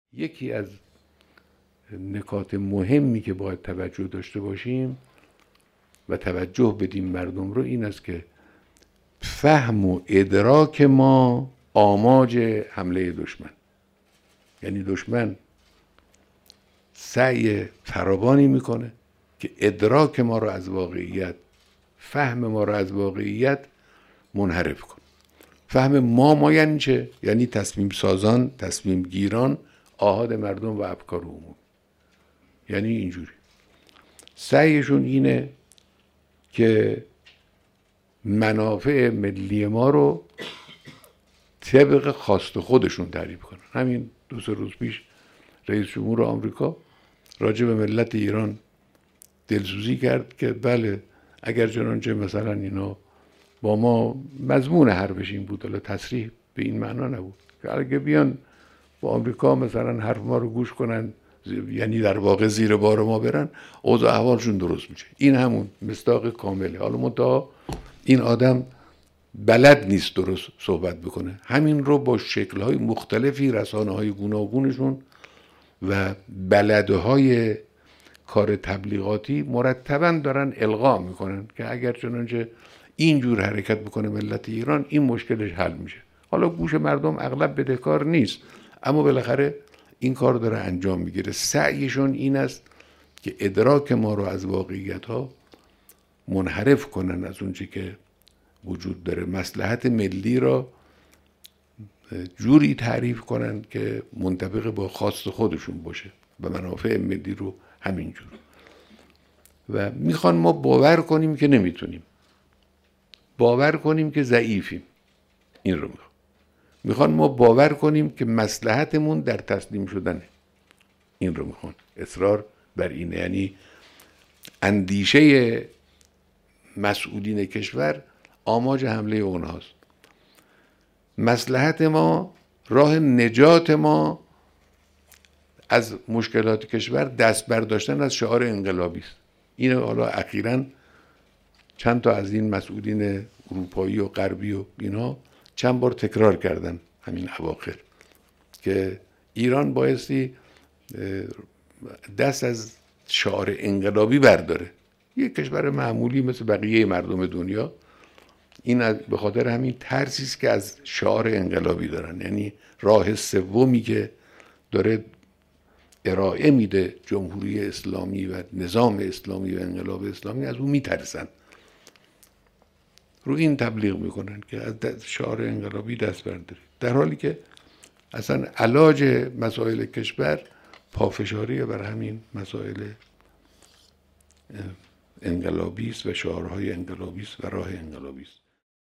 یکی از نکات مهمی که باید توجه داشته باشیم و توجه بدیم مردم رو این است که فهم و ادراک ما آماج حمله دشمن، یعنی دشمن سعی فراوانی میکنه که ادراک ما رو از واقعیت، فهم ما رو از واقعیت منحرف کنه. فهم ما یعنی چه؟ یعنی تصمیم سازان، تصمیم گیران، آحاد مردم و افکار عمومی. یعنی اینجوری سعیشون اینه که منافع ملی ما رو طبق خواست خودشون تعریف کنن. همین 2-3 روز پیش رئیس جمهور آمریکا راجع به ملت ایران دلسوزی کرد که بله اگر چنانچه مثلا اینا با ما، مضمون حرفش این بود، حالا تصریح به این معنا نبود که اگه بیان با آمریکا مثلا حرف ما رو گوش کنن، یعنی در واقع زیر بار ما برن، اوضاع احوالشون درست میشه. این همون مصداق کامله. حالا منتها این آدم بلد نیست درست صحبت بکنه. همین رو با شکل‌های مختلفی رسانه‌های گوناگونشون و بلدهای کار تبلیغاتی مرتباً دارن القا میکنن که اگر چنانچه اینجور حرکت بکنه ملت ایران، این مشکلش حل میشه. حالا گوش مردم اغلب بدهکار نیست، اما بالاخره این کار داره انجام میگیره. سعیشون این است که ادراک ما رو از واقعیت ها منحرف کنن از اونچه که وجود داره، مصلحت ملی را جوری تعریف کنن که منطبق با خواست خودشون باشه و منافع ملی رو همینجور. و میخوان ما باور کنیم که نمیتونیم، باور کنیم که ضعیفیم. این رو میخوان ما باور کنیم که مصلحتمون در تسلیم شدنه. این رو میخوان، اصرار بر اینه. یعنی اندیشه مسئولین کشور آماج حمله اونهاست. مصلحت ما، راه نجات ما از مشکلات کشور دست برداشتن از شعار انقلابی است. این حالا اخیراً چند تا از این مسئولین اروپایی و غربی و اینا چند بار تکرار کردن همین اواخر که ایران بایستی دست از شعار انقلابی برداره. یک کشور معمولی مثل بقیه مردم دنیا، این به خاطر همین ترسی است که از شعار انقلابی دارن، یعنی راه سومی که داره ارائه میده جمهوری اسلامی و نظام اسلامی و انقلاب اسلامی، از اون میترسن، رو این تبلیغ میکنن که از شعار انقلابی دست برداره، در حالی که اصلا علاج مسائل کشور پافشاری بر همین مسائل انقلابی است و شعارهای انقلابی است و راه انقلابی است.